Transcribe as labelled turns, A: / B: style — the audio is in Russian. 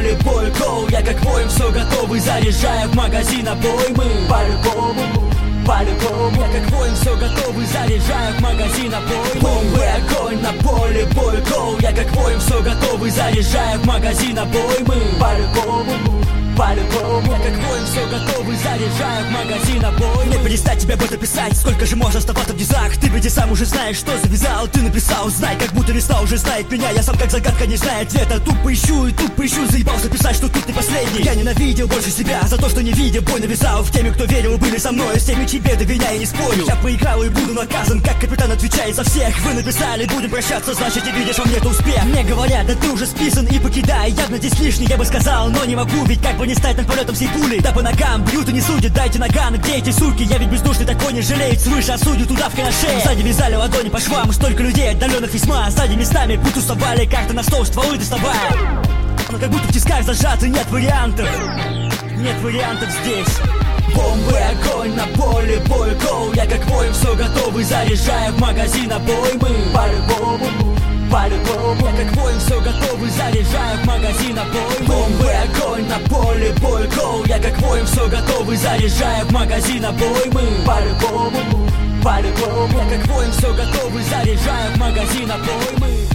A: поле бой, гоу. Я как воин, все готовый, заряжаю в магазин обоймы. По-любому, по-любому. Я как воин, все готовый, заряжаю в магазин обоймы. Бомбы, огонь на поле бой, гоу. Я как воин, все готовый, заряжаю в магазин обоймы. По-любому, по-любому. Я как воин, все готовый, заряжаю в магазин обоймы. Не перестать тебе об этом писать, сколько же можно оставаться в низах. Ты ведь и сам уже знаешь, что завязал. Ты написал, знай, как будто весна уже знает меня. Я сам как загадка не знаю ответа. Тупо ищу и тупо ищу, заебался писать, что тут не последний. Я ненавидел больше себя за то, что не видя бой навязал. В теми, кто верил, были со мной, с теми, чьи беды виня я не спорю. Я проиграл и буду наказан, как капитан отвечает за всех. Вы написали, будем прощаться, значит не видишь во мне-то успех. Мне говорят, да ты уже списан и покидай. Явно здесь лишний, я бы сказал, но не могу, ведь как бы не стать над полетом всей пули. Да по ногам бьют и не судят, дайте наган. Где эти суки? Я ведь бездушный такой не жалеет. Свыше осудят удавкой на шее. Сзади вязали ладони по швам. Столько людей отдаленных весьма. Сзади местами путь уставали, карты на стол, стволы доставая. Но как будто в тисках зажаты, нет вариантов. Нет вариантов здесь. Бомбы, огонь на поле бой, гоу. Я как воин, все готовый, заряжаю в магазин обоймы. По-любому, по-любому. Я как воин, все готовый, заряжаю в магазин обоймы. Бомбы, огонь на поле бой, гоу. Я как воин, все готовый, заряжаю в магазин обоймы. По-любому, по-любому. Я как воин, все готовый, заряжаю в магазин обоймы.